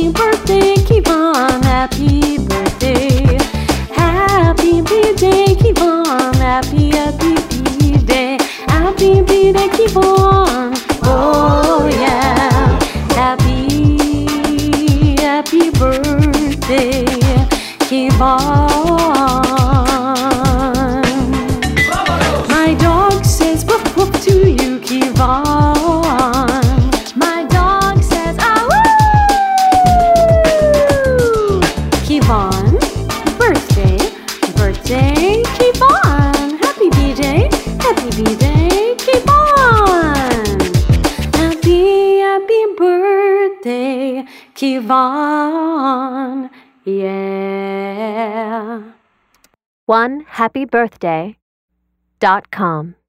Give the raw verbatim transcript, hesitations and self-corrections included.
Happy birthday, Kevon. Happy birthday. Happy birthday, Kevon. Happy, happy birthday. Happy birthday, Kevon. Oh yeah. Happy, happy birthday, Kevon. My dog says woof woof to you, Kevon. My dog says ah woo. Kevon, birthday, birthday, Kevon. Happy B-Day, happy B-Day, Kevon. Happy, happy birthday, Kevon. Yeah. one happy birthday dot com